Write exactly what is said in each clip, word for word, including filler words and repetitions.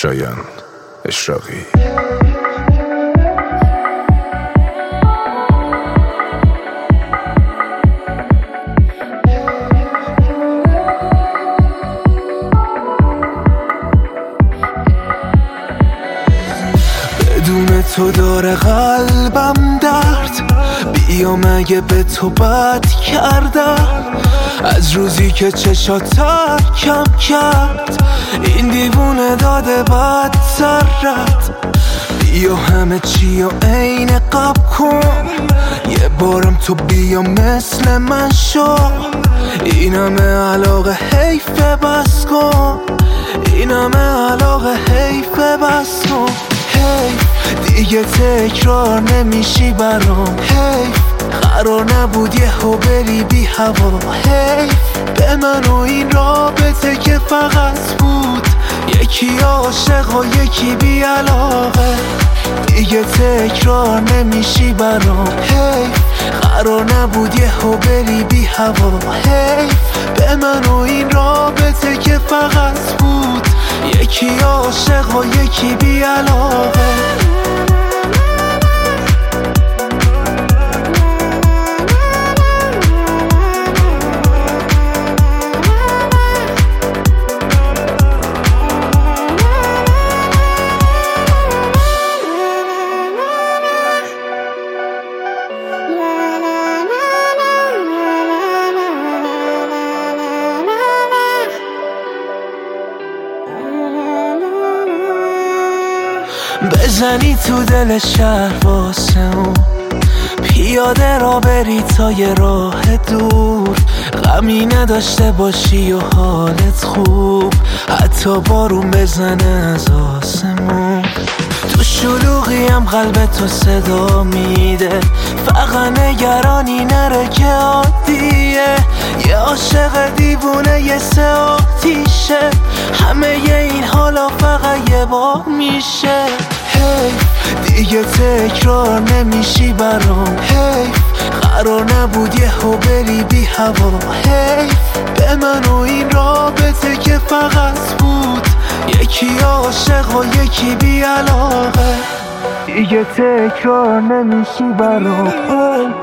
شایان اشراقی. بدون تو داره قلبم درد، بیا مگه به تو بد کردم. از روزی که چشات کم کرد این دیوونه داده بدتر رد. بیا همه چی و عین قبل کن، یه بارم تو بیا مثل من شو. این همه علاقه حیفه بس کن، این همه علاقه حیفه بس کن. حیف دیگه تکرار نمیشی برام، حیف قرار نبود یه هو بری بی هوا. حیف به من و این رابطه که فقط بود یکی عاشق و یکی بی علاقه. دیگه تکرار نمیشی برام، حیف قرار نبود یه هو بری بی هوا. حیف به من و این رابطه که فقط بود یکی عاشق و یکی بی علاقه. بزنی تو دل شهر واسه اون، پیاده را بری تا یه راه دور. غمی نداشته باشی و حالت خوب، حتی بارون بزنه از آسمون. تو شلوغی هم قلب تو صدا میده، فقط نگرانی نره که عادیه. یه عاشق دیوونه یه سه آتیشه، همه این حالا فقط یه بار میشه. حیف دیگه تکرار نمیشی برام، حیف قرار نبود یه هو بری بی هوا. حیف به من و این رابطه که فقط بود یکی عاشق و یکی بی علاقه. دیگه تکرار نمیشی برام، حیف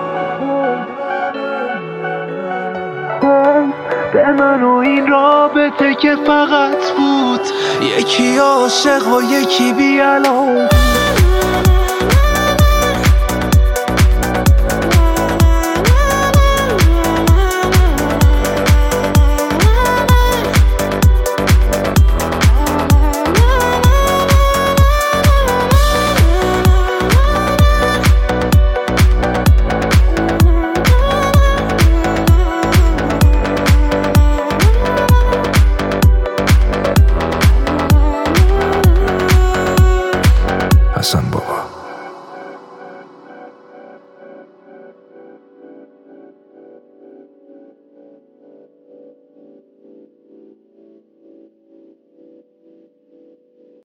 به من و این رابطه که فقط بود یکی عاشق و یکی بی علاقه.